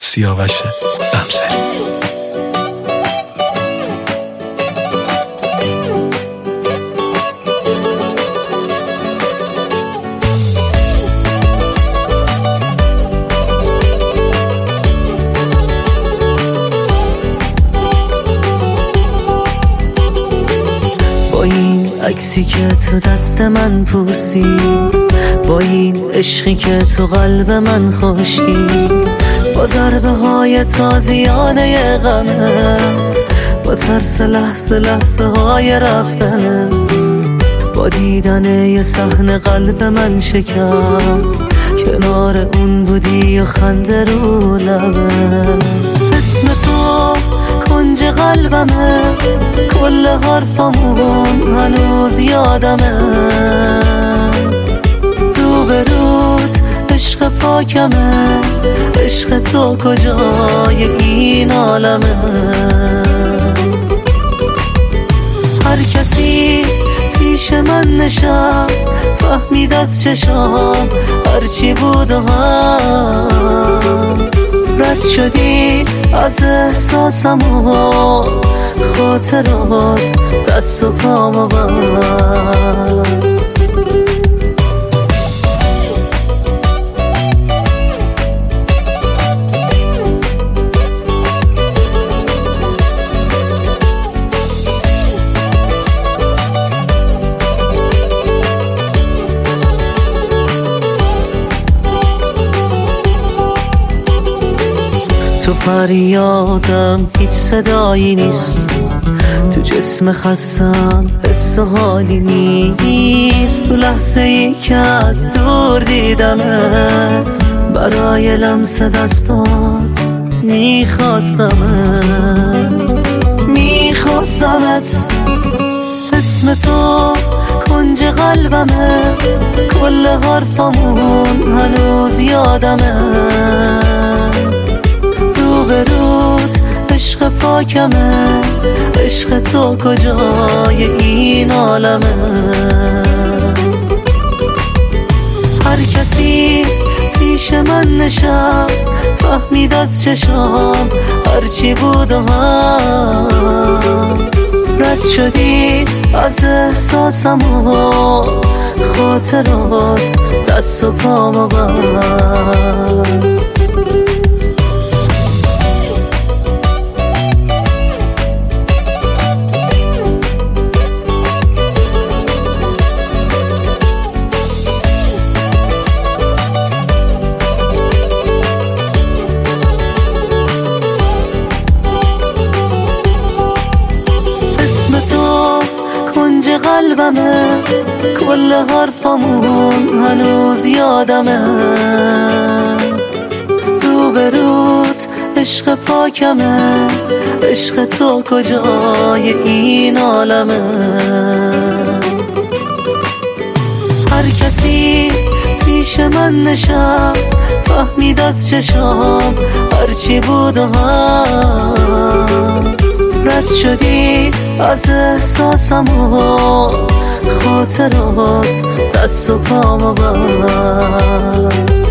سیاوش قمصری. با این عکسی که تو دست من پوسی، با این عشقی که تو قلب من خشکی، با ضربه های تازیانه غمت، با ترس لحظه لحظه های رفتنت، با دیدن یه صحنه قلب من شکست، کنار اون بودی و خنده رو لبت. اسم تو کنج قلبمه، کل حرفامون هنوز یادمه، روبروت عشق پاکمه، عشق تو کجای این عالمه. هر کسی پیش من نشست، فهمید از چشام هرچی بود و هست، رد شدی از احساسم و خاطرات دست و پامو بست. تو فریادم هیچ صدایی نیست، تو جسم خستم حس و حالی نیست، تو لحظه ای که از دور دیدمت، برای لمس دستات میخواستمت. اسم تو کنج قلبمه، کل حرفامون هنوز یادمه، روبروت عشق پاکمه، عشق تو کجای این عالمه. هر کسی پیش من نشست، فهمید از چشام هرچی بود و هست، رد شدی از احساسم و خاطرات دست و پامو بست. کنج قلبمه، کل حرفامون هنوز یادمه، روبروت عشق پاکمه، عشق تو کجای این عالمه. هر کسی پیش من نشست، فهمید از چشام هرچی بود و هست، رد شدی از احساسم و خاطرات دست و پامو بست.